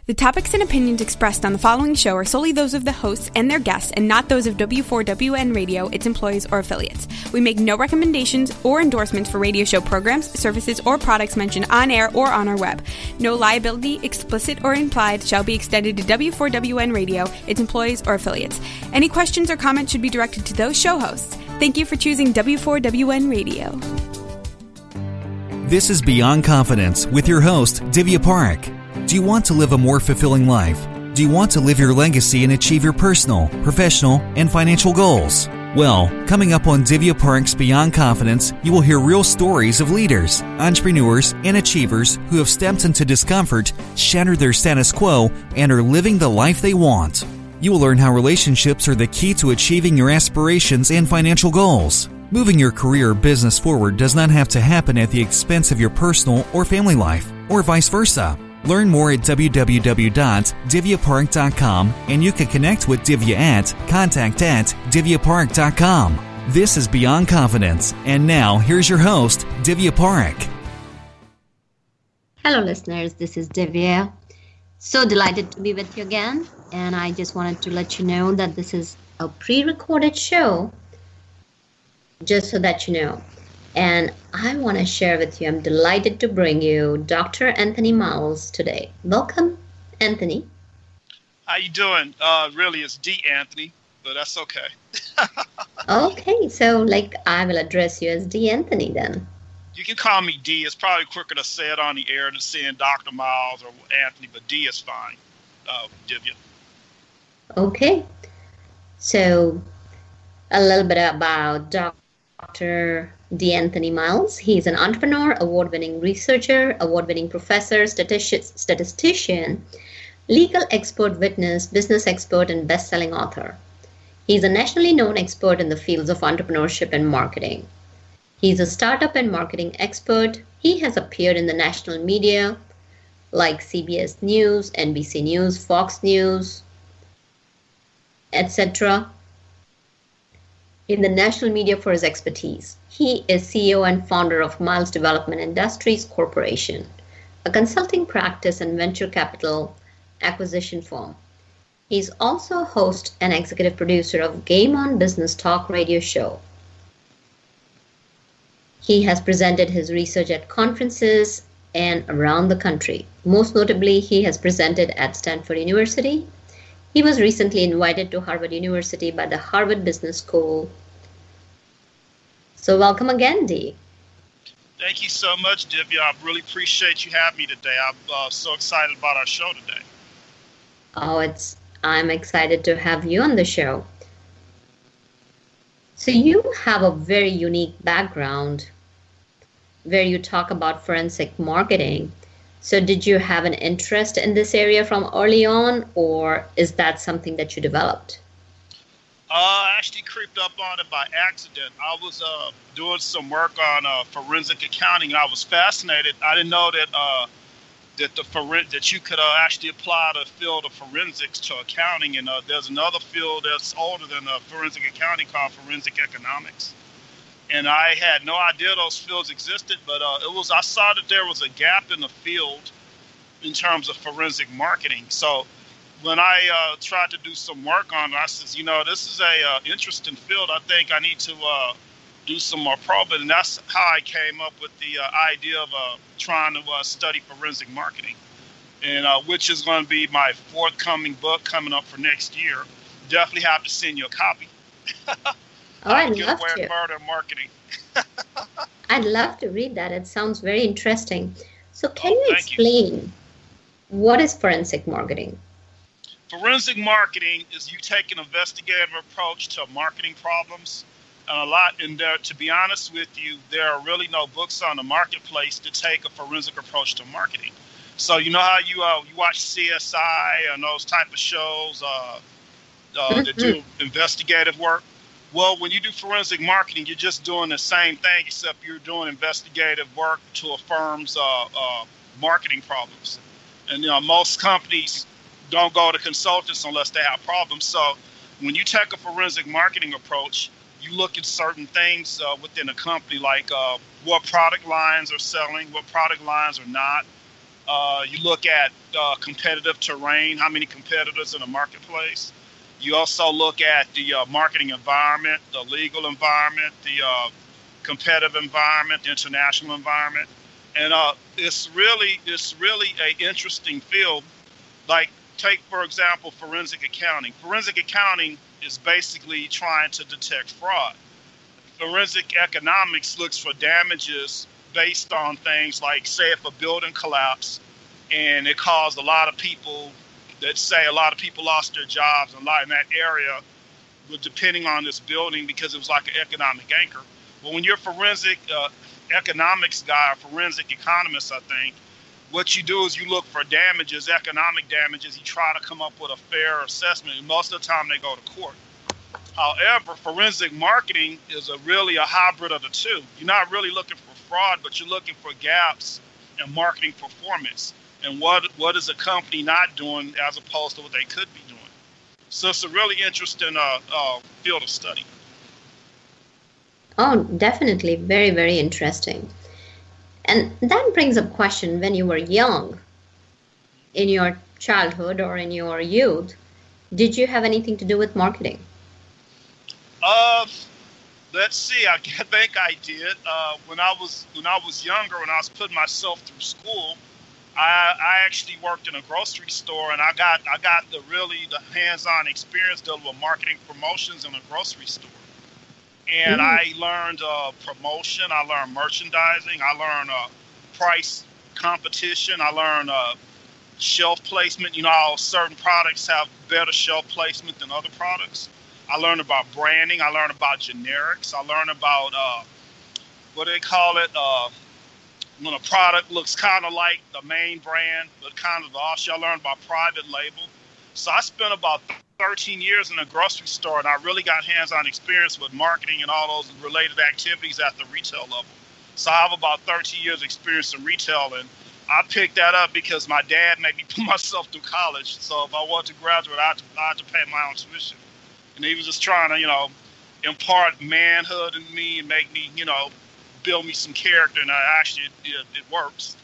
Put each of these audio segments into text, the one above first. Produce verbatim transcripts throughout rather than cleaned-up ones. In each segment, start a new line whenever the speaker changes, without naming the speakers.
The topics and opinions expressed on the following show are solely those of the hosts and their guests and not those of W four W N Radio, its employees, or affiliates. We make no recommendations or endorsements for radio show programs, services, or products mentioned on air or on our web. No liability, explicit or implied, shall be extended to W four W N Radio, its employees, or affiliates. Any questions or comments should be directed to those show hosts. Thank you for choosing W four W N Radio.
This is Beyond Confidence with your host, Divya Parekh. Do you want to live a more fulfilling life? Do you want to live your legacy and achieve your personal, professional, and financial goals? Well, coming up on Divya Parekh's Beyond Confidence, you will hear real stories of leaders, entrepreneurs, and achievers who have stepped into discomfort, shattered their status quo, and are living the life they want. You will learn how relationships are the key to achieving your aspirations and financial goals. Moving your career or business forward does not have to happen at the expense of your personal or family life, or vice versa. Learn more at w w w dot divya parekh dot com, and you can connect with Divya at contact at divya parekh dot com. This is Beyond Confidence, and now here's your host, Divya Parekh.
Hello listeners, this is Divya. So delighted to be with you again, and I just wanted to let you know that this is a pre-recorded show, just so that you know. And I want to share with you, I'm delighted to bring you Doctor Anthony Miles today. Welcome, Anthony.
How you doing? Uh, really, it's D. Anthony, but that's okay.
Okay, so like I will address you as D. Anthony then.
You can call me D. It's probably quicker to say it on the air than saying Doctor Miles or Anthony, but D is fine. Uh, Divya.
Okay, so a little bit about Doctor D. Anthony Miles. He's an entrepreneur, award-winning researcher, award-winning professor, statistici- statistician, legal expert witness, business expert, and best-selling author. He's a nationally known expert in the fields of entrepreneurship and marketing. He's a startup and marketing expert. He has appeared in the national media like C B S News, N B C News, Fox News, et cetera in the national media for his expertise. He is C E O and founder of Miles Development Industries Corporation, a consulting practice and venture capital acquisition firm. He's also host and executive producer of Game On Business Talk radio show. He has presented his research at conferences and around the country. Most notably, he has presented at Stanford University. He was recently invited to Harvard University by the Harvard Business School. So welcome again, D.
Thank you so much, Divya. I really appreciate you having me today. I'm uh, so excited about our show today.
Oh, it's I'm excited to have you on the show. So you have a very unique background where you talk about forensic marketing. So did you have an interest in this area from early on, or is that something that you developed?
Uh, I actually creeped up on it by accident. I was uh, doing some work on uh, forensic accounting, and I was fascinated. I didn't know that uh, that the foren- that you could uh, actually apply the field of forensics to accounting. And uh, there's another field that's older than uh, forensic accounting called forensic economics. And I had no idea those fields existed, but uh, it was I saw that there was a gap in the field in terms of forensic marketing. So when I uh, tried to do some work on it, I said, you know, this is a uh, interesting field. I think I need to uh, do some more probing, and that's how I came up with the uh, idea of uh, trying to uh, study forensic marketing, and uh, which is going to be my forthcoming book coming up for next year. Definitely have to send you a copy.
Oh, I'd love to.
Murder marketing.
I'd love to read that. It sounds very interesting. So can
oh,
you explain
you.
what is forensic marketing?
Forensic marketing is you take an investigative approach to marketing problems. And a lot in there, to be honest with you, there are really no books on the marketplace to take a forensic approach to marketing. So you know how you uh, you watch C S I and those type of shows uh, uh, mm-hmm. that do investigative work? Well, when you do forensic marketing, you're just doing the same thing, except you're doing investigative work to a firm's uh, uh, marketing problems. And you know, most companies don't go to consultants unless they have problems. So when you take a forensic marketing approach, you look at certain things uh, within a company, like uh, what product lines are selling, what product lines are not, Uh, you look at uh, competitive terrain, how many competitors in the marketplace. You also look at the uh, marketing environment, the legal environment, the uh, competitive environment, the international environment. And uh, it's really it's really a interesting field. Like, take, for example, forensic accounting. Forensic accounting is basically trying to detect fraud. Forensic economics looks for damages based on things like, say, if a building collapsed and it caused a lot of people, let's say a lot of people lost their jobs a lot in that area, but depending on this building, because it was like an economic anchor. But when you're a forensic uh, economics guy, a forensic economist, I think, what you do is you look for damages, economic damages. You try to come up with a fair assessment. And most of the time they go to court. However, forensic marketing is a really a hybrid of the two. You're not really looking for fraud, but you're looking for gaps in marketing performance. And what what is a company not doing as opposed to what they could be doing. So it's a really interesting uh, uh, field of study.
Oh, definitely. Very, very interesting. And that brings up question, when you were young, in your childhood or in your youth, did you have anything to do with marketing?
Uh, let's see. I think I did. Uh, when I was when I was younger, when I was putting myself through school, I, I actually worked in a grocery store, and I got I got the really the hands-on experience dealing with marketing promotions in a grocery store. And mm. I learned uh, promotion. I learned merchandising. I learned uh, price competition. I learned uh, shelf placement. You know, how certain products have better shelf placement than other products. I learned about branding. I learned about generics. I learned about, uh, what do they call it? Uh, when a product looks kind of like the main brand, but kind of the offshoot. I learned about private label. So I spent about thirteen years in a grocery store, and I really got hands-on experience with marketing and all those related activities at the retail level. So I have about thirteen years experience in retail, and I picked that up because my dad made me put myself through college. So if I wanted to graduate, I had to, I had to pay my own tuition. And he was just trying to, you know, impart manhood in me and make me, you know, build me some character, and I actually, it, it works.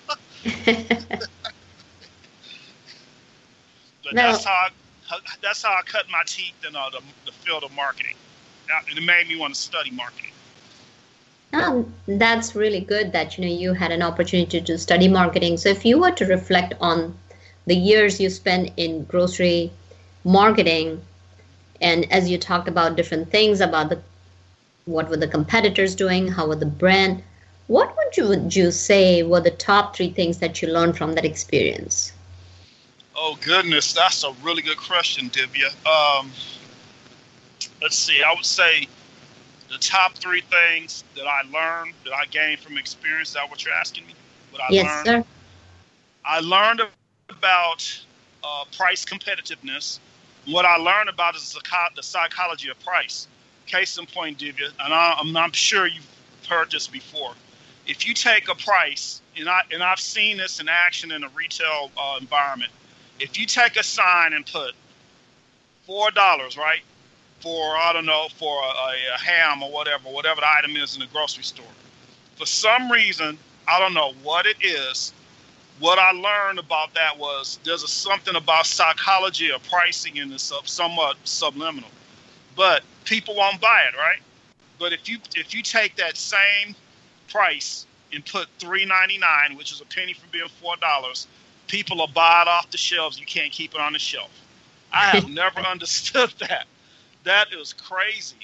But no. that's how I, that's how I cut my teeth in uh, the, the field of marketing. It made me want to study marketing.
Oh, that's really good that, you know, you had an opportunity to study marketing. So if you were to reflect on the years you spent in grocery marketing, and as you talked about different things about the what were the competitors doing, how were the brand, what would you, would you say were the top three things that you learned from that experience?
Oh, goodness, that's a really good question, Divya. Um, let's see, I would say the top three things that I learned, that I gained from experience. Is that what you're asking me? What I
yes,
learned?
sir.
I learned about uh, price competitiveness. What I learned about is the, the psychology of price. Case in point, Divya, and I, I'm, I'm sure you've heard this before. If you take a price, and, I, and I've seen this in action in a retail uh, environment, if you take a sign and put four dollars, right, for, I don't know, for a, a, a ham or whatever, whatever the item is in the grocery store, for some reason, I don't know what it is, what I learned about that was there's a, something about psychology of pricing in this somewhat subliminal, but people won't buy it, right? But if you if you take that same price and put three ninety-nine, which is a penny from being four dollars, people will buy it off the shelves. You can't keep it on the shelf. I have never understood that. That is crazy.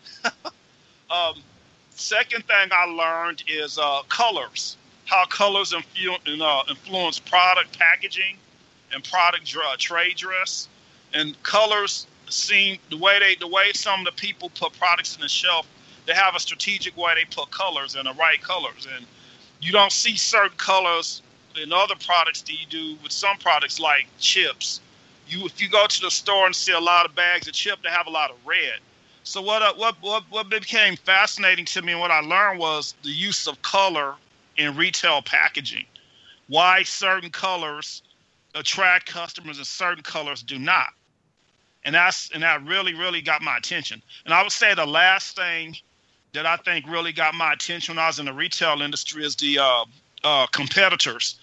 um, second thing I learned is uh, colors. How colors influ- uh, influence product packaging and product dr- trade dress. And colors seem the way they the way some of the people put products in the shelf. They have a strategic way they put colors in the right colors, and you don't see certain colors in other products that you do with some products like chips. You, if you go to the store and see a lot of bags of chips, they have a lot of red. So what, uh, what what what became fascinating to me and what I learned was the use of color in retail packaging. Why certain colors attract customers and certain colors do not. And that's and that really, really got my attention. And I would say the last thing that I think really got my attention when I was in the retail industry is the uh, uh, competitors.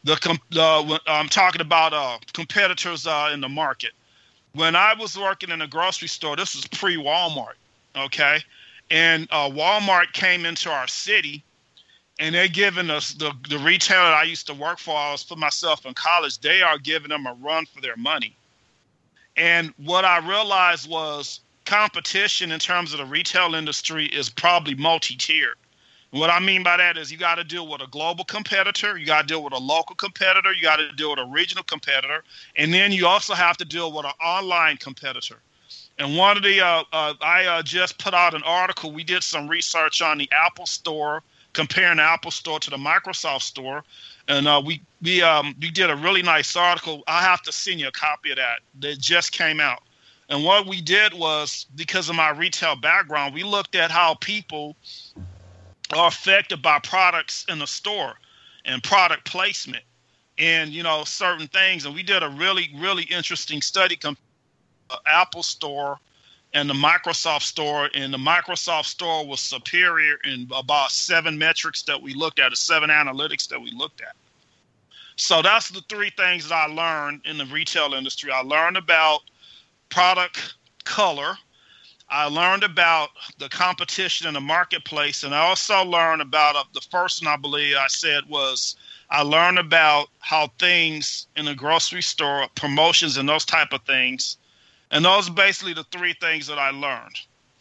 The, com- the I'm talking about uh, competitors uh, in the market. When I was working in a grocery store, this was pre-Walmart, okay? And uh, Walmart came into our city, and they're giving us, the, the retailer I used to work for, I was for myself in college, they are giving them a run for their money. And what I realized was competition in terms of the retail industry is probably multi-tiered. What I mean by that is you got to deal with a global competitor, you got to deal with a local competitor, you got to deal with a regional competitor, and then you also have to deal with an online competitor. And one of the, uh, uh, I uh, just put out an article, we did some research on the Apple Store, comparing the Apple Store to the Microsoft Store, and uh, we we um, we did a really nice article. I have to send you a copy of that. That just came out. And what we did was, because of my retail background, we looked at how people are affected by products in the store and product placement and, you know, certain things. And we did a really, really interesting study comparing the Apple Store and the Microsoft Store. And the Microsoft Store was superior in about seven metrics that we looked at, or seven analytics that we looked at. So that's the three things that I learned in the retail industry. I learned about product color. I learned about the competition in the marketplace, and I also learned about, uh, the first one I believe I said was, I learned about how things in the grocery store, promotions and those type of things, and those are basically the three things that I learned.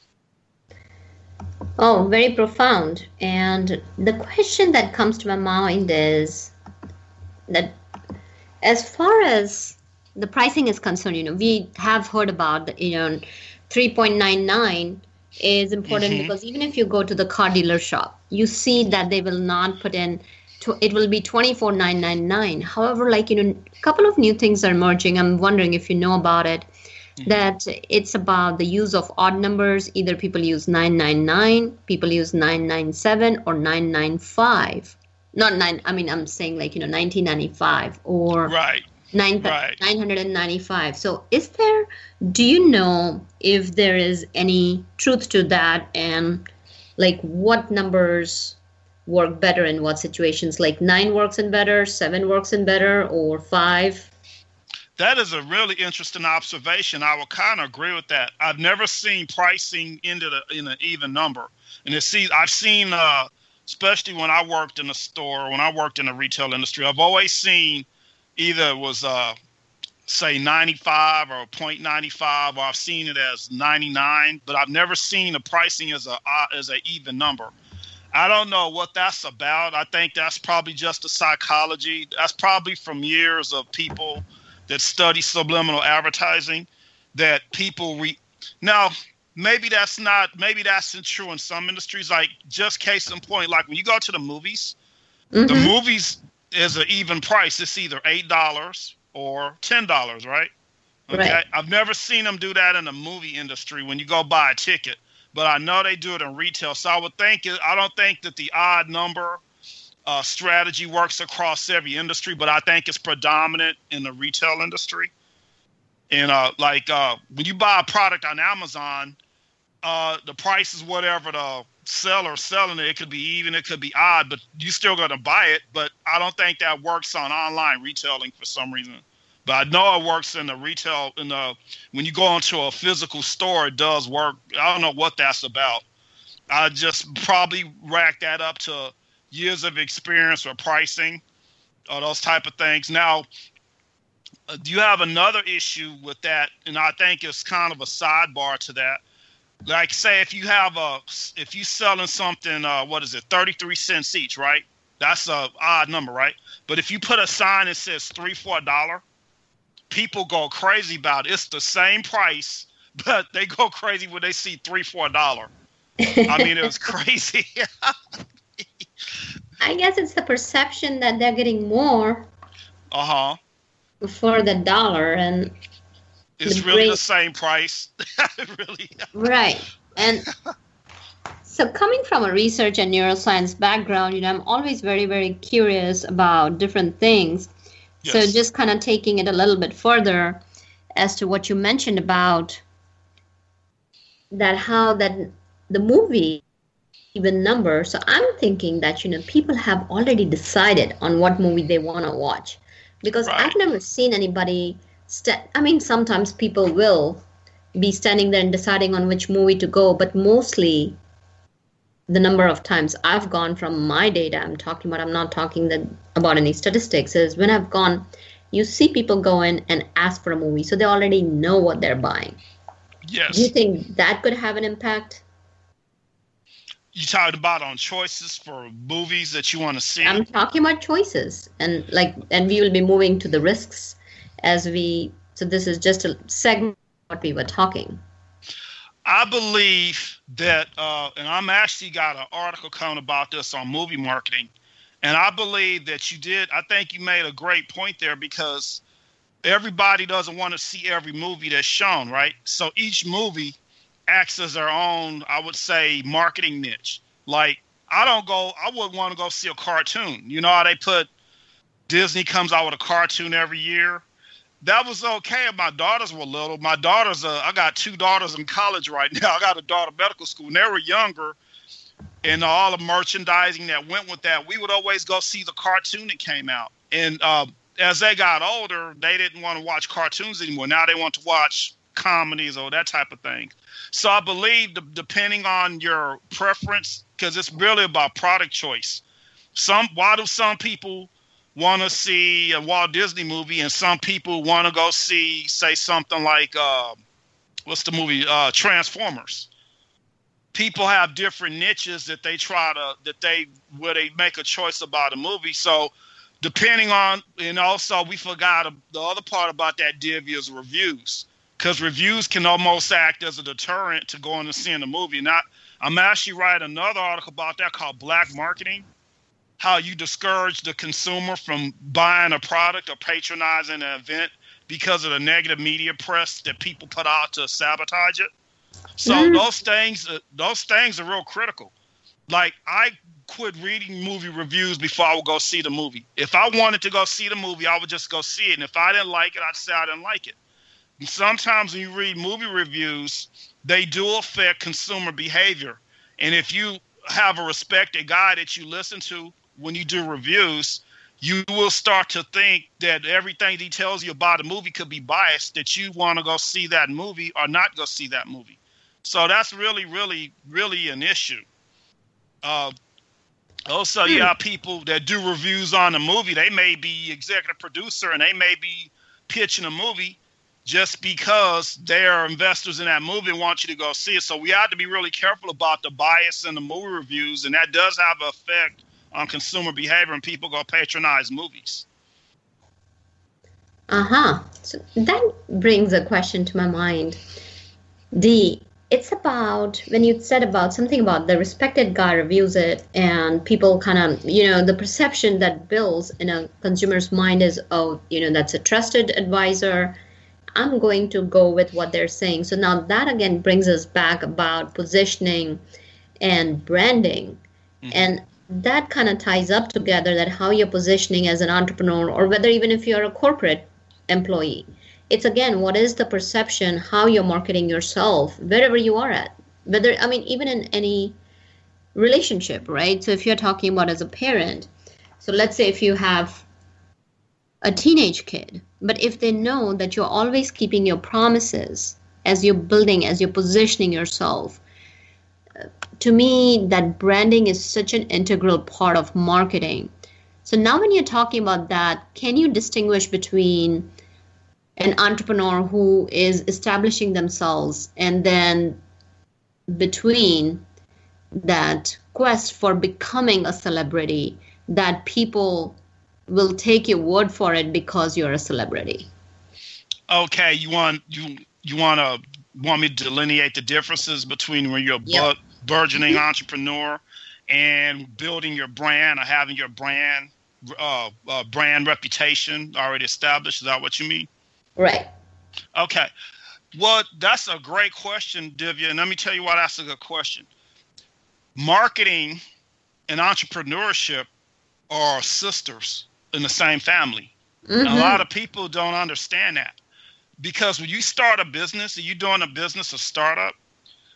Oh, very profound. And the question that comes to my mind is that as far as the pricing is concerned, you know, we have heard about, you know, three point nine nine is important, mm-hmm. because even if you go to the car dealer shop, you see that they will not put in, to, it will be twenty-four nine ninety-nine. However, like, you know, a couple of new things are emerging. I'm wondering if you know about it, mm-hmm. that it's about the use of odd numbers. Either people use nine nine nine, people use nine nine seven, or nine nine five. Not nine, I mean, I'm saying like, you know, nineteen ninety-five or
right.
Nine, right. nine hundred ninety-five. So is there, do you know if there is any truth to that, and like what numbers work better in what situations? Like nine works in better, seven works in better, or five?
That is a really interesting observation. I will kind of agree with that. I've never seen pricing into the in an even number. And it's, see, I've seen, uh, especially when I worked in a store, when I worked in the retail industry, I've always seen either it was, uh, say, ninety-five or point nine five, or I've seen it as ninety-nine, but I've never seen the pricing as a uh, as an even number. I don't know what that's about. I think that's probably just the psychology. That's probably from years of people that study subliminal advertising, that people re. Now, maybe that's not. Maybe that's true in some industries. Like, just case in point, like when you go to the movies, mm-hmm. the movies is an even price. It's either eight dollars or ten dollars, right? Okay. Right. I've never seen them do that in the movie industry when you go buy a ticket, but I know they do it in retail. So I would think, it, I don't think that the odd number uh, strategy works across every industry, but I think it's predominant in the retail industry. And uh, like uh, when you buy a product on Amazon, uh, the price is whatever the seller selling it. It could be even, it could be odd, but you still got to buy it. But I don't think that works on online retailing for some reason. But I know it works in the retail, in the when you go into a physical store, it does work. I don't know what that's about. I just probably rack that up to years of experience or pricing or those type of things. Now, uh, you have another issue with that, and I think it's kind of a sidebar to that. Like, say if you have a, if you selling something, uh, what is it, thirty-three cents each, right? That's a odd number, right? But if you put a sign that says three for a dollar, people go crazy about it. It's the same price, but they go crazy when they see three for a dollar. I mean, it was crazy.
I guess it's the perception that they're getting more.
Uh huh.
For the dollar, and
it's the really brain. The same price. Really. Right.
And so coming from a research and neuroscience background, you know, I'm always very, very curious about different things. Yes. So just kind of taking it a little bit further as to what you mentioned about that, how that the movie even number. So I'm thinking that, you know, people have already decided on what movie they want to watch. Because
Right.
I've never seen anybody, sta- I mean, sometimes people will be standing there and deciding on which movie to go, but mostly the number of times I've gone from my data I'm talking about, I'm not talking that, about any statistics, is when I've gone, you see people go in and ask for a movie, so they already know what they're buying.
Yes.
Do you think that could have an impact?
You talked about on choices for movies that you want to see.
I'm talking about choices, and like, and we will be moving to the risks as we. So this is just a segment of what we were talking.
I believe that, uh, and I'm actually got an article coming about this on movie marketing, and I believe that you did. I think you made a great point there, because everybody doesn't want to see every movie that's shown, right? So each movie acts as their own, I would say, marketing niche. Like, I don't go, I wouldn't want to go see a cartoon. You know how they put, Disney comes out with a cartoon every year? That was okay if my daughters were little. My daughters, uh, I got two daughters in college right now. I got a daughter in medical school, and they were younger. And all the merchandising that went with that, we would always go see the cartoon that came out. And uh, as they got older, they didn't want to watch cartoons anymore. Now they want to watch comedies or that type of thing. So I believe, the, depending on your preference, because it's really about product choice. Some why do some people want to see a Walt Disney movie, and some people want to go see, say, something like uh, what's the movie uh, Transformers? People have different niches that they try to that they where they make a choice about a movie. So depending on, and also we forgot the other part about that, Divya, is reviews. Because reviews can almost act as a deterrent to going and seeing the movie. And I, I'm actually writing another article about that called Black Marketing, how you discourage the consumer from buying a product or patronizing an event because of the negative media press that people put out to sabotage it. So
Mm.
those things, uh, those things are real critical. Like, I quit reading movie reviews before I would go see the movie. If I wanted to go see the movie, I would just go see it. And if I didn't like it, I'd say I didn't like it. Sometimes when you read movie reviews, they do affect consumer behavior. And if you have a respected guy that you listen to when you do reviews, you will start to think that everything he tells you about a movie could be biased, that you want to go see that movie or not go see that movie. So that's really, really, really an issue. Uh, also, you have people that do reviews on a movie. They may be executive producer and they may be pitching a movie just because they're investors in that movie and want you to go see it. So we have to be really careful about the bias in the movie reviews, and that does have an effect on consumer behavior, and people go patronize movies.
Uh-huh. So that brings a question to my mind. The it's about, when you said about something about the respected guy reviews it and people kind of, you know, the perception that builds in a consumer's mind is, oh, you know, that's a trusted advisor. I'm going to go with what they're saying. So now that again brings us back about positioning and branding. Mm-hmm. And that kind of ties up together, that how you're positioning as an entrepreneur, or whether even if you're a corporate employee. It's again, what is the perception, how you're marketing yourself, wherever you are at. Whether, I mean, even in any relationship, right? So if you're talking about as a parent, so let's say if you have a teenage kid, but if they know that you're always keeping your promises as you're building, as you're positioning yourself, to me, that branding is such an integral part of marketing. So now when you're talking about that, can you distinguish between an entrepreneur who is establishing themselves and then between that quest for becoming a celebrity, that people will take your word for it because you're a celebrity?
Okay, you want you you want to want me to delineate the differences between when you're a yep. burgeoning mm-hmm. entrepreneur and building your brand or having your brand uh, uh, brand reputation already established? Is that what you mean?
Right.
Okay. Well, that's a great question, Divya. And let me tell you why that's a good question. Marketing and entrepreneurship are sisters in the same family. Mm-hmm. A lot of people don't understand that. Because when you start a business and you're doing a business, a startup,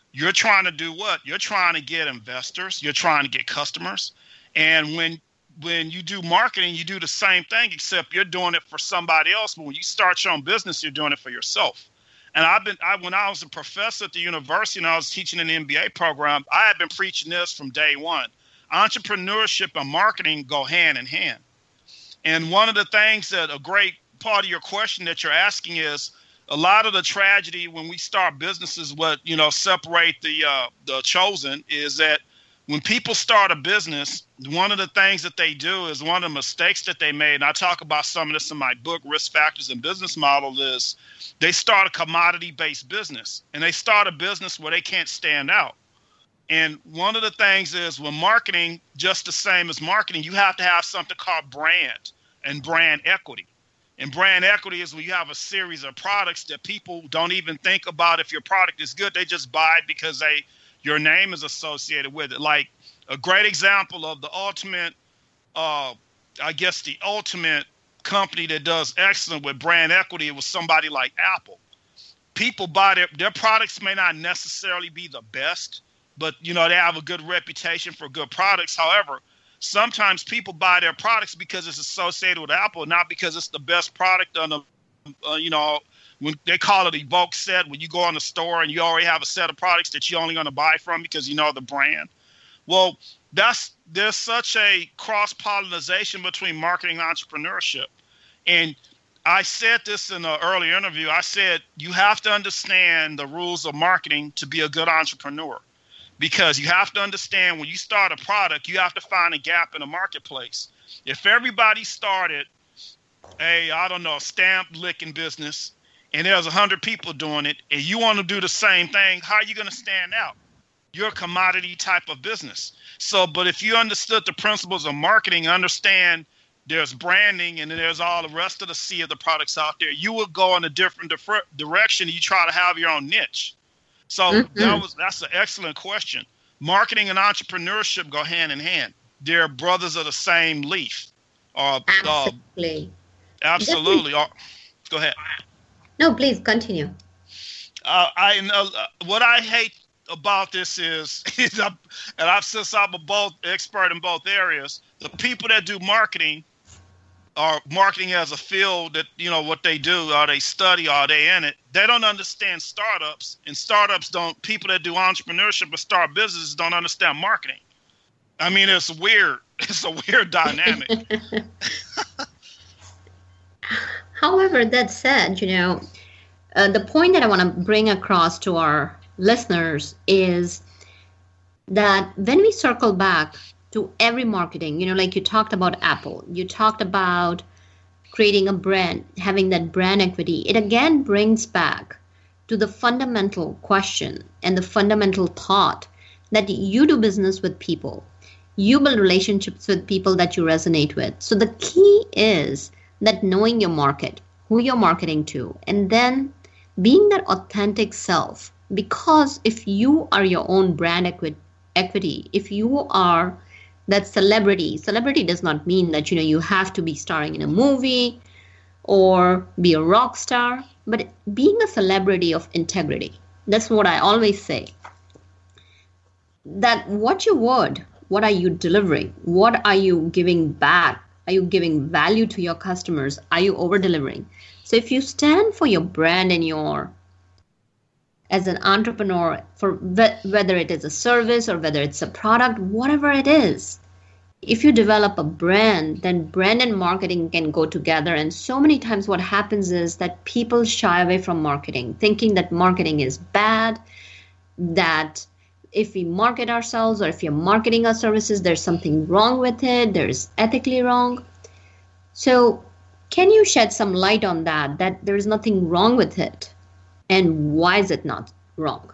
You're trying to do what? You're trying to get investors. You're trying to get customers. And when when you do marketing, you do the same thing, except you're doing it for somebody else. But when you start your own business, you're doing it for yourself. And I've been, I, when I was a professor at the university and I was teaching an M B A program, I had been preaching this from day one. Entrepreneurship and marketing go hand in hand. And one of the things that a great part of your question that you're asking is, a lot of the tragedy when we start businesses, what, you know, separate the uh, the chosen is that when people start a business, one of the things that they do is one of the mistakes that they made, and I talk about some of this in my book, Risk Factors and Business Model, is they start a commodity-based business, and they start a business where they can't stand out. And one of the things is when marketing, just the same as marketing, you have to have something called brand and brand equity. And brand equity is when you have a series of products that people don't even think about if your product is good. They just buy it because they your name is associated with it. Like a great example of the ultimate, uh, I guess the ultimate company that does excellent with brand equity was somebody like Apple. People buy their, their products may not necessarily be the best, but you know they have a good reputation for good products. However, sometimes people buy their products because it's associated with Apple, not because it's the best product on the, uh, you know, when they call it Evoke set, when you go in the store and you already have a set of products that you're only going to buy from because you know the brand. Well, that's there's such a cross-pollination between marketing and entrepreneurship. And I said this in an earlier interview. I said you have to understand the rules of marketing to be a good entrepreneur. Because you have to understand when you start a product, you have to find a gap in the marketplace. If everybody started a, I don't know, a stamp licking business and there's one hundred people doing it and you want to do the same thing, how are you going to stand out? You're a commodity type of business. So, but if you understood the principles of marketing, understand there's branding and then there's all the rest of the sea of the products out there, you would go in a different differ- direction. You try to have your own niche. So mm-hmm. that was that's an excellent question. Marketing and entrepreneurship go hand in hand. They're brothers of the same leaf. Uh,
absolutely.
Uh, absolutely. Uh, go ahead.
No, please continue.
Uh, I know uh, what I hate about this is, is I'm, and I've since I'm a both expert in both areas. The people that do marketing are marketing as a field that, you know, what they do, are they study, are they in it? They don't understand startups, and startups don't, people that do entrepreneurship or start businesses don't understand marketing. I mean, it's weird. It's a weird dynamic.
However, that said, you know, uh, the point that I want to bring across to our listeners is that when we circle back to every marketing, you know, like you talked about Apple, you talked about creating a brand, having that brand equity, it again brings back to the fundamental question and the fundamental thought that you do business with people. You build relationships with people that you resonate with. So the key is that knowing your market, who you're marketing to, and then being that authentic self. Because if you are your own brand equi- equity, if you are that celebrity, celebrity does not mean that, you know, you have to be starring in a movie or be a rock star, but being a celebrity of integrity. That's what I always say. That what your word, what are you delivering? What are you giving back? Are you giving value to your customers? Are you over-delivering? So if you stand for your brand and your, as an entrepreneur, for whether it is a service or whether it's a product, whatever it is, if you develop a brand, then brand and marketing can go together. And so many times what happens is that people shy away from marketing, thinking that marketing is bad, that if we market ourselves or if you're marketing our services, there's something wrong with it, there's ethically wrong. So can you shed some light on that, that there's nothing wrong with it? And why is it not wrong?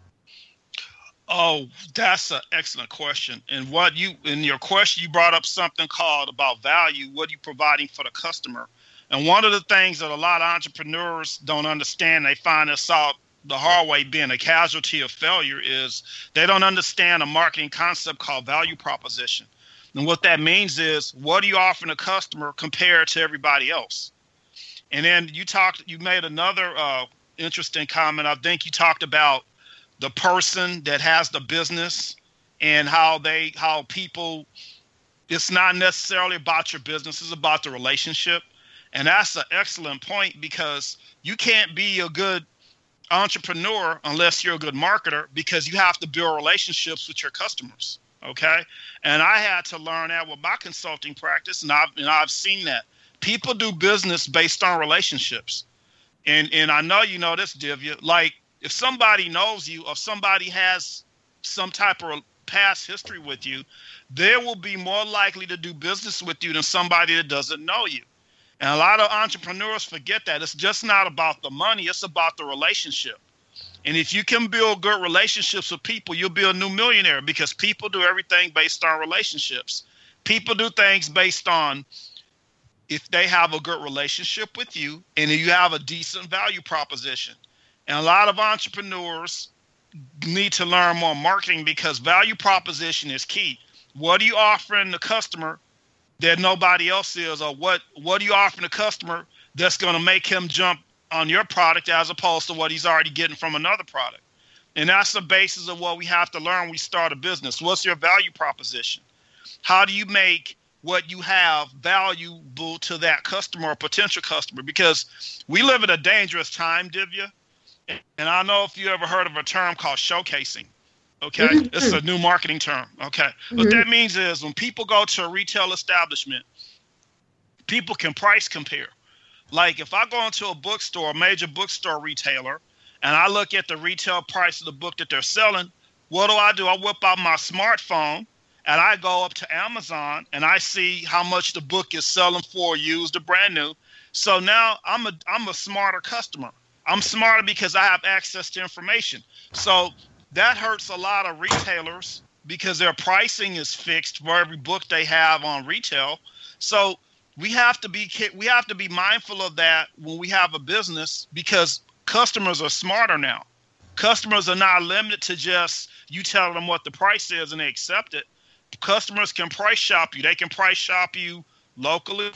Oh, that's an excellent question. And what you, in your question, you brought up something called about value. What are you providing for the customer? And one of the things that a lot of entrepreneurs don't understand, they find this out the hard way, being a casualty of failure, is they don't understand a marketing concept called value proposition. And what that means is, what are you offering a customer compared to everybody else? And then you talked, you made another uh, interesting comment. I think you talked about the person that has the business and how they, how people, it's not necessarily about your business, it's about the relationship. And that's an excellent point, because you can't be a good entrepreneur unless you're a good marketer, because you have to build relationships with your customers. Okay. And I had to learn that with my consulting practice. And I've, and I've seen that people do business based on relationships. And, and I know, you know, this, Divya, like if somebody knows you, or somebody has some type of past history with you, they will be more likely to do business with you than somebody that doesn't know you. And a lot of entrepreneurs forget that. It's just not about the money. It's about the relationship. And if you can build good relationships with people, you'll be a new millionaire, because people do everything based on relationships. People do things based on if they have a good relationship with you and you have a decent value proposition. And a lot of entrepreneurs need to learn more marketing, because value proposition is key. What are you offering the customer that nobody else is? Or what, what are you offering the customer that's going to make him jump on your product as opposed to what he's already getting from another product? And that's the basis of what we have to learn when we start a business. What's your value proposition? How do you make what you have valuable to that customer or potential customer? Because we live in a dangerous time, Divya. And I know if you ever heard of a term called showcasing. Okay. Mm-hmm. This is a new marketing term. Okay. Mm-hmm. What that means is when people go to a retail establishment, people can price compare. Like if I go into a bookstore, a major bookstore retailer, and I look at the retail price of the book that they're selling, what do I do? I whip out my smartphone and I go up to Amazon and I see how much the book is selling for, used or brand new. So now I'm a I'm a smarter customer. I'm smarter because I have access to information. So that hurts a lot of retailers because their pricing is fixed for every book they have on retail. So we have to be we have to be mindful of that when we have a business, because customers are smarter now. Customers are not limited to just you tell them what the price is and they accept it. Customers can price shop you. They can price shop you locally,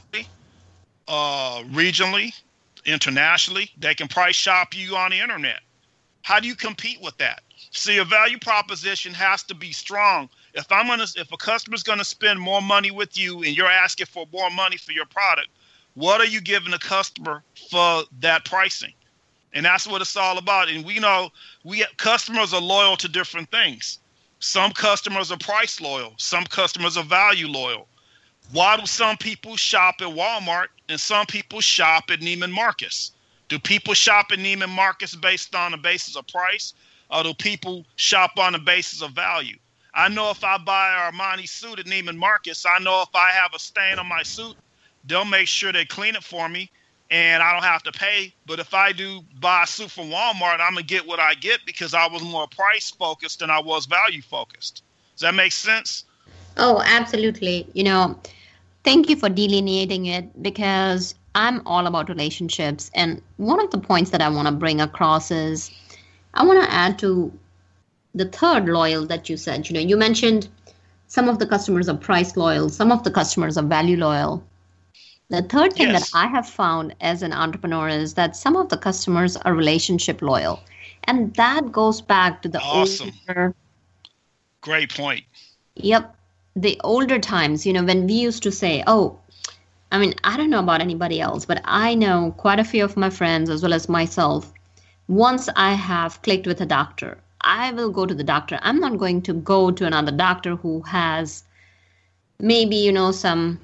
uh, regionally, internationally. They can price shop you on the internet. How do you compete with that? See, a value proposition has to be strong. If I'm gonna, if a customer's gonna spend more money with you and you're asking for more money for your product, what are you giving the customer for that pricing? And that's what it's all about. And we know we customers are loyal to different things. Some customers are price loyal. Some customers are value loyal. Why do some people shop at Walmart and some people shop at Neiman Marcus? Do people shop at Neiman Marcus based on the basis of price, or do people shop on the basis of value? I know if I buy an Armani suit at Neiman Marcus, I know if I have a stain on my suit, they'll make sure they clean it for me and I don't have to pay. But if I do buy a suit from Walmart, I'm going to get what I get because I was more price focused than I was value focused. Does that make sense?
Oh, absolutely. You know, thank you for delineating it, because I'm all about relationships. And one of the points that I want to bring across is I want to add to the third loyal that you said. You know, you mentioned some of the customers are price loyal, some of the customers are value loyal. The third thing yes. that I have found as an entrepreneur is that some of the customers are relationship loyal. And that goes back to the
awesome.
older...
Great point.
Yep. The older times, you know, when we used to say, oh, I mean, I don't know about anybody else, but I know quite a few of my friends as well as myself. Once I have clicked with a doctor, I will go to the doctor. I'm not going to go to another doctor who has maybe, you know, some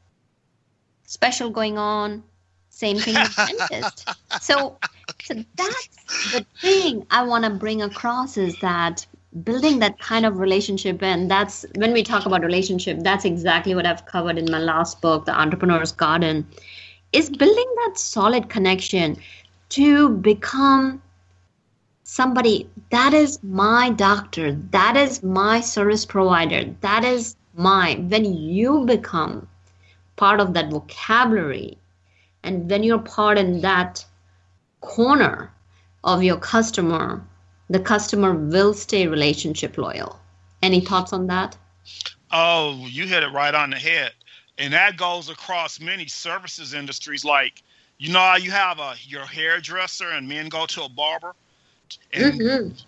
special going on. Same thing with dentist. So, so that's the thing I want to bring across, is that building that kind of relationship. And that's when we talk about relationship, that's exactly what I've covered in my last book, The Entrepreneur's Garden, is building that solid connection to become somebody that is my doctor, that is my service provider, that is my, when you become part of that vocabulary, and when you're part in that corner of your customer, the customer will stay relationship loyal. Any thoughts on that?
Oh, you hit it right on the head. And that goes across many services industries. Like, you know how you have a your hairdresser and men go to a barber? And mm-hmm. I,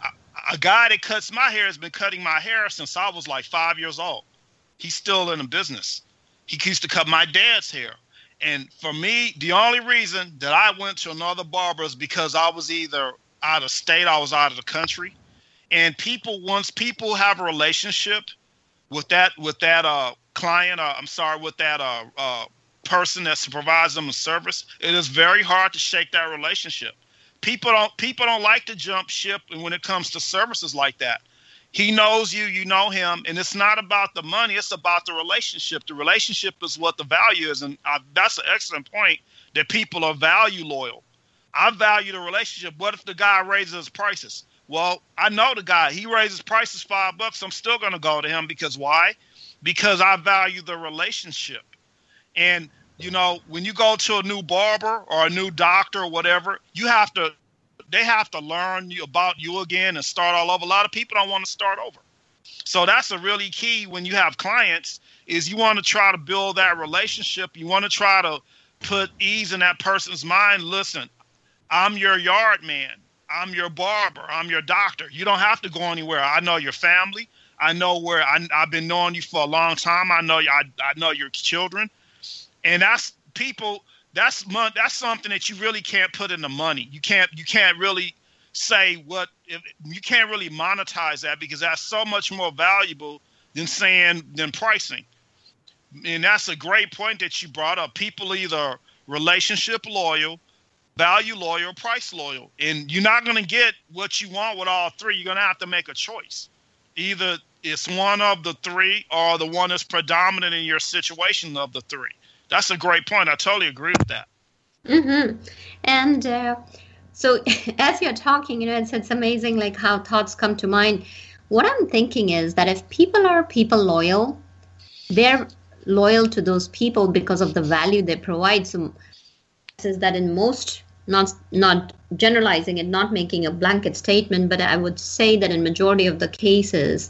A guy that cuts my hair has been cutting my hair since I was like five years old. He's still in the business. He used to cut my dad's hair. And for me, the only reason that I went to another barber is because I was either out of state, I was out of the country. And people, once people have a relationship with that, with that uh, client, uh, I'm sorry, with that uh, uh, person that provides them a service, it is very hard to shake that relationship. People don't, people don't like to jump ship when it comes to services like that. He knows you, you know him, and it's not about the money. It's about the relationship. The relationship is what the value is, and I, that's an excellent point, that people are value loyal. I value the relationship. What if the guy raises his prices? Well, I know the guy. He raises prices five bucks. I'm still going to go to him because why? Because I value the relationship. And, you know, when you go to a new barber or a new doctor or whatever, you have to, they have to learn you, about you again and start all over. A lot of people don't want to start over. So that's a really key when you have clients is you want to try to build that relationship. You want to try to put ease in that person's mind. Listen, I'm your yard man. I'm your barber. I'm your doctor. You don't have to go anywhere. I know your family. I know where I, I've been knowing you for a long time. I know I, I know your children. And that's people. That's mon- That's something that you really can't put in the money. You can't. You can't really say what. If, you can't really monetize that because that's so much more valuable than saying than pricing. And that's a great point that you brought up. People either relationship loyal, value loyal, price loyal, and you're not going to get what you want with all three. You're going to have to make a choice. Either it's one of the three or the one that's predominant in your situation of the three. That's a great point. I totally agree with that.
Mm-hmm. And uh, so as you're talking, you know, it's, it's amazing like how thoughts come to mind. What I'm thinking is that if people are people loyal, they're loyal to those people because of the value they provide. So is that in most, not not generalizing and not making a blanket statement, but I would say that in majority of the cases,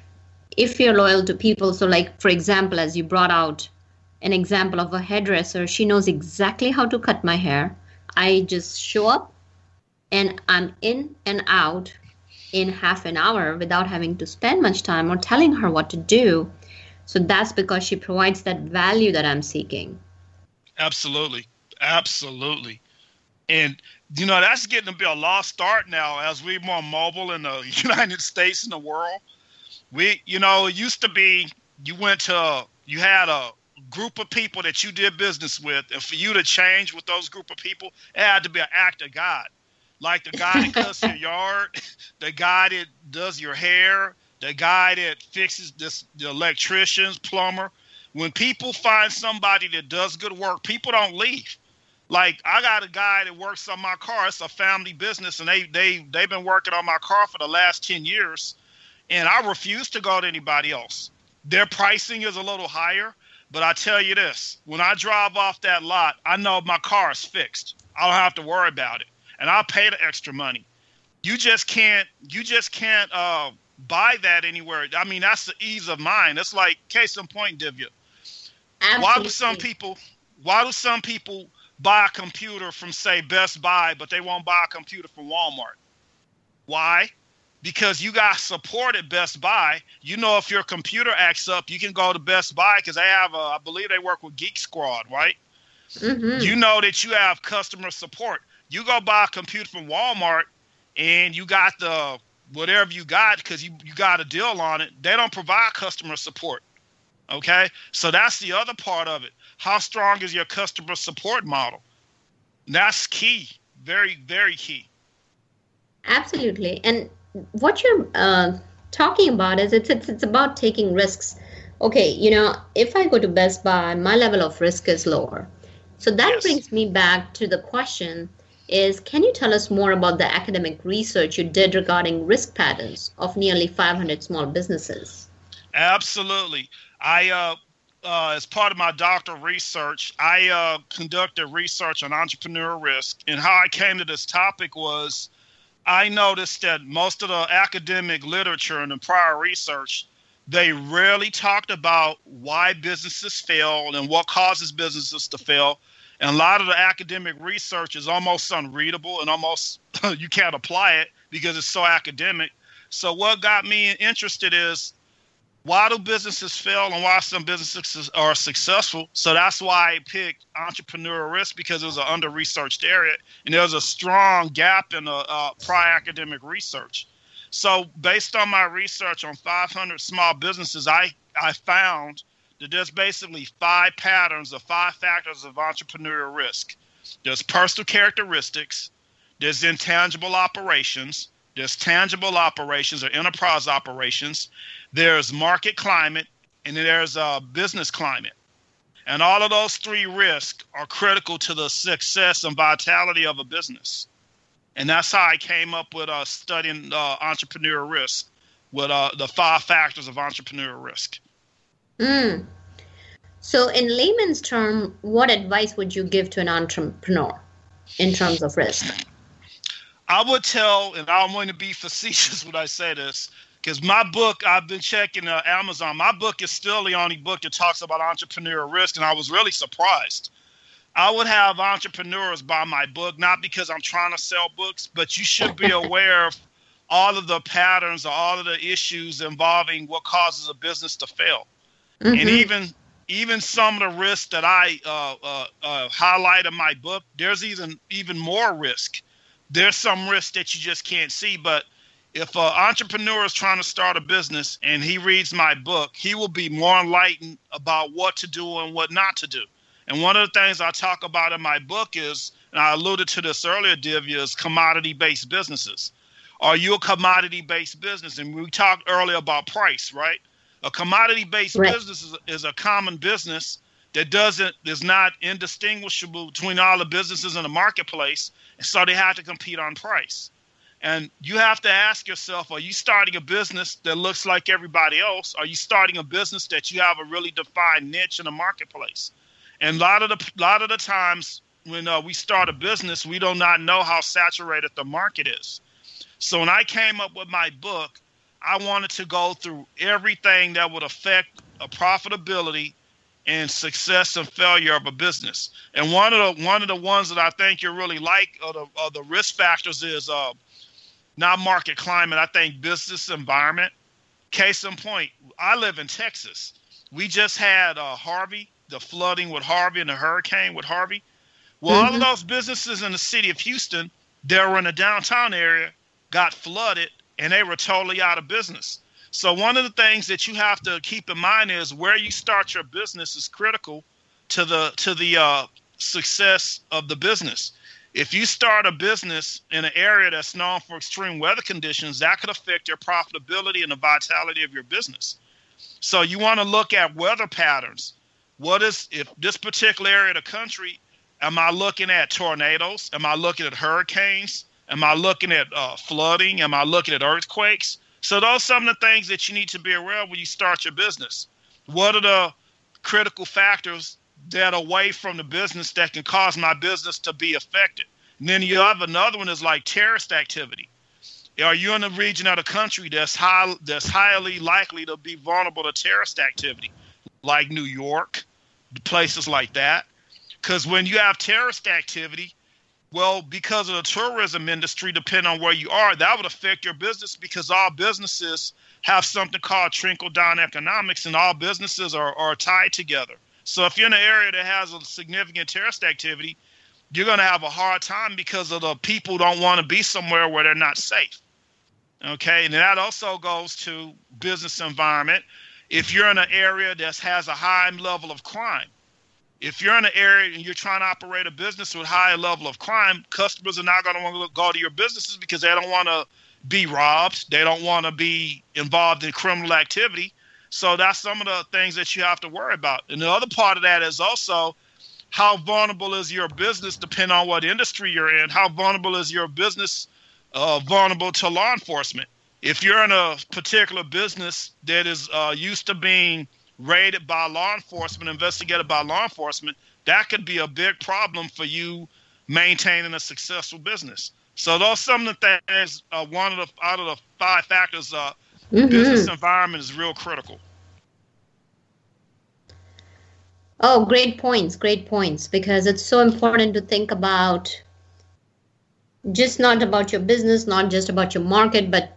if you're loyal to people, so like, for example, as you brought out an example of a hairdresser, she knows exactly how to cut my hair. I just show up and I'm in and out in half an hour without having to spend much time or telling her what to do. So that's because she provides that value that I'm seeking.
Absolutely. Absolutely. And, you know, that's getting to be a lost art now as we're more mobile in the United States and the world. We, you know, it used to be you went to, you had a group of people that you did business with, and for you to change with those group of people, it had to be an act of God. Like the guy that cuts your yard, the guy that does your hair, the guy that fixes this, the electricians, plumber. When people find somebody that does good work, people don't leave. Like, I got a guy that works on my car. It's a family business, and they, they, they've been working on my car for the last ten years, and I refuse to go to anybody else. Their pricing is a little higher, but I tell you this, when I drive off that lot, I know my car is fixed. I don't have to worry about it, and I'll pay the extra money. You just can't, you just can't uh, buy that anywhere. I mean, that's the ease of mind. It's like, case in point, Divya. Absolutely. Why do some people, why do some people buy a computer from, say, Best Buy, but they won't buy a computer from Walmart? Why? Because you got support at Best Buy. You know, if your computer acts up, you can go to Best Buy because they have, a, I believe they work with Geek Squad, right? Mm-hmm. You know that you have customer support. You go buy a computer from Walmart and you got the whatever you got because you, you got a deal on it. They don't provide customer support. Okay, so that's the other part of it. How strong is your customer support model? That's key. Very, very key.
Absolutely. And what you're uh, talking about is it's, it's it's about taking risks. Okay, you know, if I go to Best Buy, my level of risk is lower. So that yes. brings me back to the question is, can you tell us more about the academic research you did regarding risk patterns of nearly five hundred small businesses?
Absolutely. I, uh, uh, as part of my doctoral research, I uh, conducted research on entrepreneur risk. And how I came to this topic was I noticed that most of the academic literature and the prior research, they rarely talked about why businesses fail and what causes businesses to fail. And a lot of the academic research is almost unreadable and almost you can't apply it because it's so academic. So what got me interested is, why do businesses fail and why some businesses are successful? So that's why I picked entrepreneurial risk, because it was an under-researched area and there was a strong gap in the uh, prior academic research. So based on my research on five hundred small businesses, I, I found that there's basically five patterns or five factors of entrepreneurial risk. There's personal characteristics, there's intangible operations, there's tangible operations or enterprise operations, there's market climate, and then there's uh, business climate. And all of those three risks are critical to the success and vitality of a business. And that's how I came up with uh, studying uh, entrepreneurial risk, with uh, the five factors of entrepreneurial risk.
Mm. So in layman's term, what advice would you give to an entrepreneur in terms of risk?
I would tell, and I'm going to be facetious when I say this, because my book, I've been checking uh, Amazon, my book is still the only book that talks about entrepreneurial risk, and I was really surprised. I would have entrepreneurs buy my book, not because I'm trying to sell books, but you should be aware of all of the patterns or all of the issues involving what causes a business to fail. Mm-hmm. And even even some of the risks that I uh, uh, uh, highlight in my book, there's even, even more risk. There's some risk that you just can't see, but if an entrepreneur is trying to start a business and he reads my book, he will be more enlightened about what to do and what not to do. And one of the things I talk about in my book is, and I alluded to this earlier, Divya, is commodity-based businesses. Are you a commodity-based business? And we talked earlier about price, right? A commodity-based right. business is, is a common business that doesn't is not indistinguishable between all the businesses in the marketplace, and so they have to compete on price. And you have to ask yourself, are you starting a business that looks like everybody else? Are you starting a business that you have a really defined niche in the marketplace? And a lot of the lot of the times when uh, we start a business, we do not know how saturated the market is. So when I came up with my book, I wanted to go through everything that would affect a profitability and success and failure of a business. And one of the one of the ones that I think you really like are the, are the risk factors is uh, not market climate. I think business environment. Case in point, I live in Texas. We just had uh, Harvey, the flooding with Harvey and the hurricane with Harvey. Well, mm-hmm. all of those businesses in the city of Houston that were in the downtown area got flooded, and they were totally out of business. So one of the things that you have to keep in mind is where you start your business is critical to the to the uh, success of the business. If you start a business in an area that's known for extreme weather conditions, that could affect your profitability and the vitality of your business. So you want to look at weather patterns. What is, if this particular area of the country, am I looking at tornadoes? Am I looking at hurricanes? Am I looking at uh, flooding? Am I looking at earthquakes? So those are some of the things that you need to be aware of when you start your business. What are the critical factors that are away from the business that can cause my business to be affected? And then you have another one is like terrorist activity. Are you in a region of the country that's high, that's highly likely to be vulnerable to terrorist activity, like New York, places like that? Because when you have terrorist activity, well, because of the tourism industry, depending on where you are, that would affect your business, because all businesses have something called trickle-down economics, and all businesses are, are tied together. So if you're in an area that has a significant terrorist activity, you're going to have a hard time because of the people don't want to be somewhere where they're not safe. Okay, and that also goes to business environment. If you're in an area that has a high level of crime, if you're in an area and you're trying to operate a business with high level of crime, customers are not going to want to go to your businesses because they don't want to be robbed. They don't want to be involved in criminal activity. So that's some of the things that you have to worry about. And the other part of that is also how vulnerable is your business, depending on what industry you're in. How vulnerable is your business uh, vulnerable to law enforcement? If you're in a particular business that is uh, used to being raided by law enforcement, investigated by law enforcement, that could be a big problem for you maintaining a successful business. So those are some of the things, uh, one of the out of the five factors, uh, mm-hmm. business environment is real critical.
Oh, great points, great points, because it's so important to think about just not about your business, not just about your market, but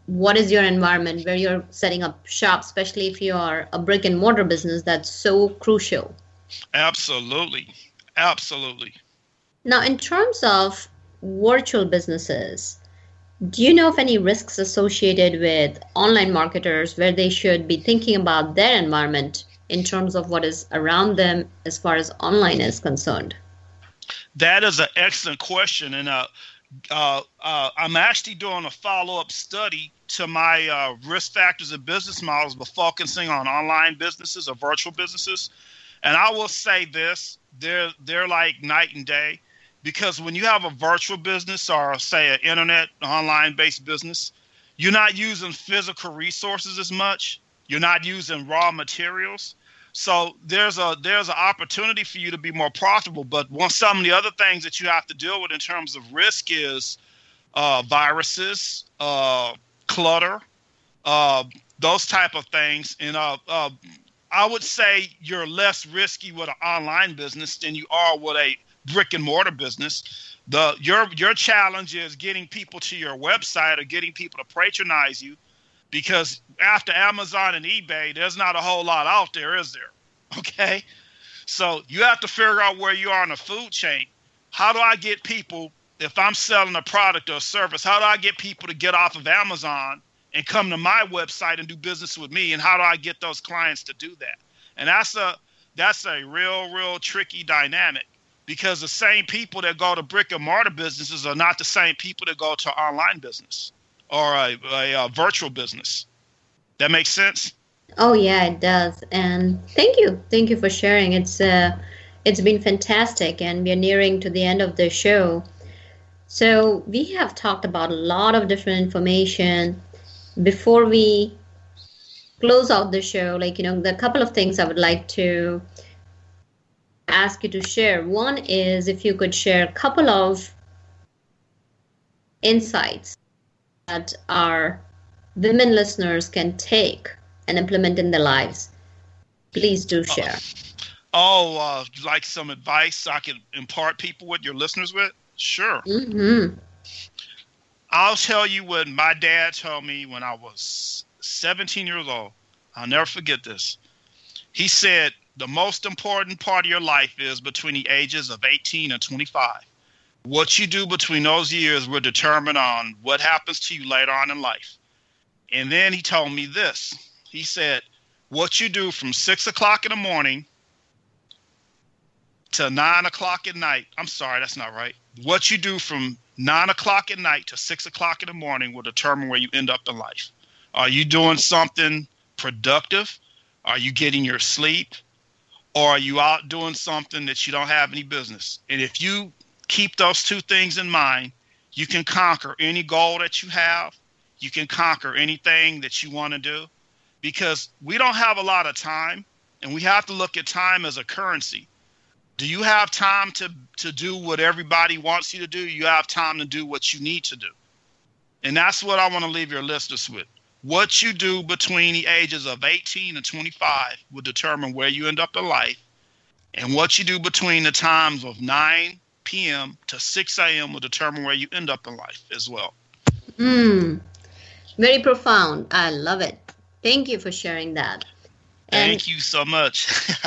what is your environment where you're setting up shop, especially if you are a brick and mortar business. That's so crucial.
Absolutely. Absolutely.
Now, in terms of virtual businesses, do you know of any risks associated with online marketers where they should be thinking about their environment in terms of what is around them as far as online is concerned?
That is an excellent question. And uh, uh, uh, I'm actually doing a follow-up study to my uh, risk factors of business models, but focusing on online businesses or virtual businesses. And I will say this, they're, they're like night and day. Because when you have a virtual business or, say, an internet online-based business, you're not using physical resources as much. You're not using raw materials. So there's a there's an opportunity for you to be more profitable. But one some of the other things that you have to deal with in terms of risk is uh, viruses, uh, clutter, uh, those type of things. And uh, uh, I would say you're less risky with an online business than you are with a brick and mortar business. The your your challenge is getting people to your website or getting people to patronize you, because after Amazon and eBay, there's not a whole lot out there, is there? Okay, so you have to figure out where you are in the food chain. How do I get people, if I'm selling a product or a service, how do I get people to get off of Amazon and come to my website and do business with me? And how do I get those clients to do that? And that's a that's a real real tricky dynamic. Because the same people that go to brick and mortar businesses are not the same people that go to online business or a, a, a virtual business. That makes sense?
Oh, yeah, it does. And thank you. Thank you for sharing. It's uh, it's been fantastic, and we're nearing to the end of the show. So we have talked about a lot of different information. Before we close out the show, like, you know, the couple of things I would like to ask you to share. One is if you could share a couple of insights that our women listeners can take and implement in their lives. Please do share.
Oh, uh, like some advice I can impart people with, your listeners with? Sure.
Mm-hmm.
I'll tell you what my dad told me when I was seventeen years old. I'll never forget this. He said, the most important part of your life is between the ages of eighteen and twenty-five. What you do between those years will determine on what happens to you later on in life. And then he told me this. He said, what you do from six o'clock in the morning to nine o'clock at night. I'm sorry, that's not right. What you do from nine o'clock at night to six o'clock in the morning will determine where you end up in life. Are you doing something productive? Are you getting your sleep? Or are you out doing something that you don't have any business? And if you keep those two things in mind, you can conquer any goal that you have. You can conquer anything that you want to do, because we don't have a lot of time, and we have to look at time as a currency. Do you have time to, to do what everybody wants you to do? You have time to do what you need to do. And that's what I want to leave your listeners with. What you do between the ages of eighteen and twenty-five will determine where you end up in life. And what you do between the times of nine p.m. to six a.m. will determine where you end up in life as well.
Mm, very profound. I love it. Thank you for sharing that.
Thank
and,
you so much.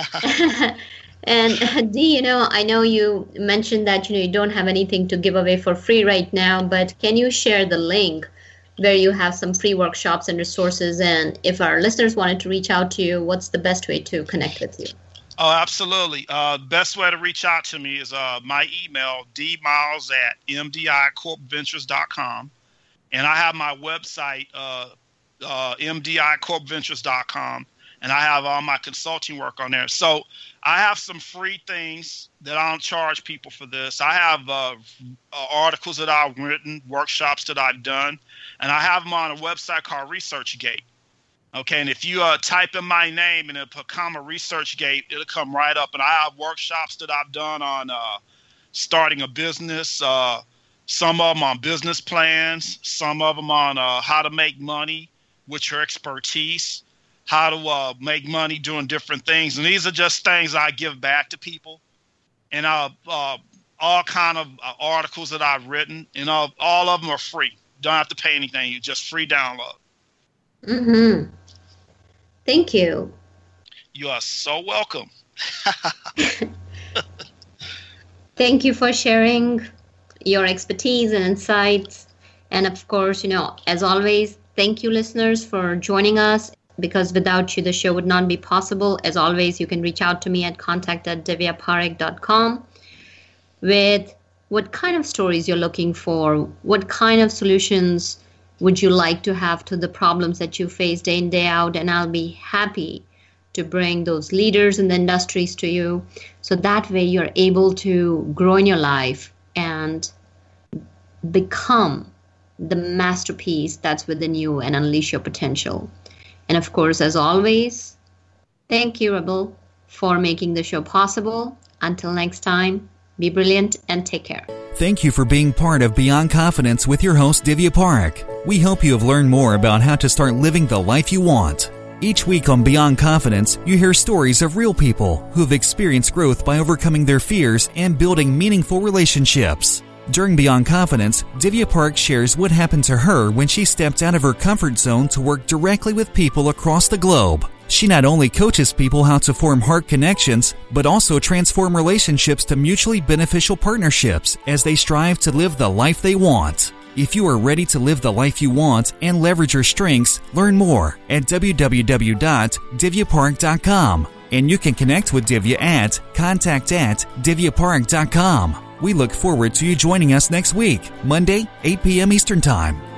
And Dee, you know, I know you mentioned that, you know, you don't have anything to give away for free right now, but can you share the link where you have some free workshops and resources? And if our listeners wanted to reach out to you, what's the best way to connect with you?
Oh, absolutely. Uh, best way to reach out to me is uh, my email, d miles at m d i corp ventures dot com. And I have my website, uh, uh, m d i corp ventures dot com. And I have all my consulting work on there. So I have some free things that I don't charge people for this. I have uh, uh, articles that I've written, workshops that I've done, and I have them on a website called ResearchGate. Okay, and if you uh, type in my name and it'll become a ResearchGate, it'll come right up. And I have workshops that I've done on uh, starting a business, uh, some of them on business plans, some of them on uh, how to make money with your expertise, how to uh, make money doing different things. And these are just things I give back to people. And uh, uh, all kind of uh, articles that I've written, and uh, all of them are free. don't have to pay anything. You just free download.
Mm-hmm. Thank you.
You are so welcome.
Thank you for sharing your expertise and insights. And of course, you know, as always, thank you, listeners, for joining us, because without you, the show would not be possible. As always, you can reach out to me at contact at divya parekh dot com with what kind of stories you're looking for, what kind of solutions would you like to have to the problems that you face day in, day out, and I'll be happy to bring those leaders in the industries to you. So that way you're able to grow in your life and become the masterpiece that's within you and unleash your potential. And of course, as always, thank you, Rebel, for making the show possible. Until next time, be brilliant and take care.
Thank you for being part of Beyond Confidence with your host, Divya Parekh. We hope you have learned more about how to start living the life you want. Each week on Beyond Confidence, you hear stories of real people who have experienced growth by overcoming their fears and building meaningful relationships. During Beyond Confidence, Divya Parekh shares what happened to her when she stepped out of her comfort zone to work directly with people across the globe. She not only coaches people how to form heart connections, but also transform relationships to mutually beneficial partnerships as they strive to live the life they want. If you are ready to live the life you want and leverage your strengths, learn more at w w w dot divya parekh dot com. And you can connect with Divya at contact at divya parekh dot com. We look forward to you joining us next week, Monday, eight p.m. Eastern Time.